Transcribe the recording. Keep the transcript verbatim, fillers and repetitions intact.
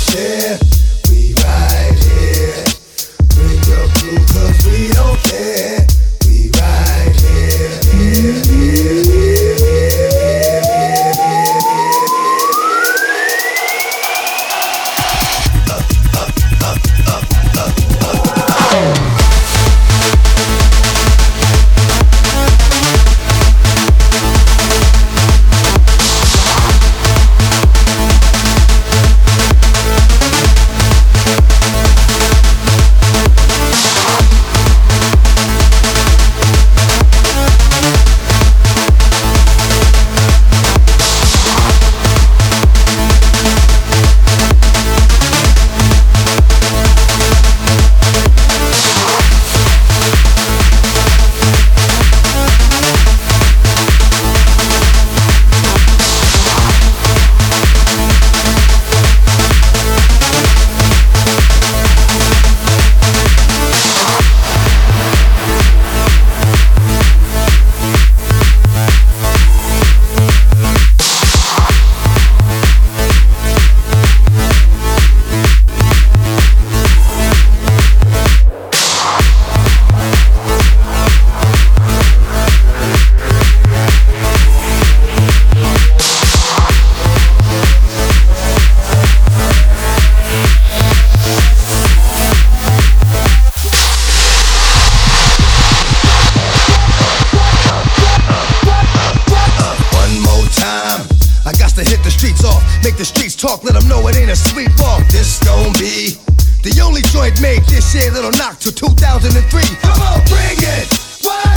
share. We right here. Bring your crew, cause we don't care. We right here, here, here, here, here, here, here, here, here. Up, up, up, up, up, up. Make the streets talk, let them know it ain't a sweet walk. This gon' be the only joint made this year that'll knock till two thousand three. Come on, bring it! What?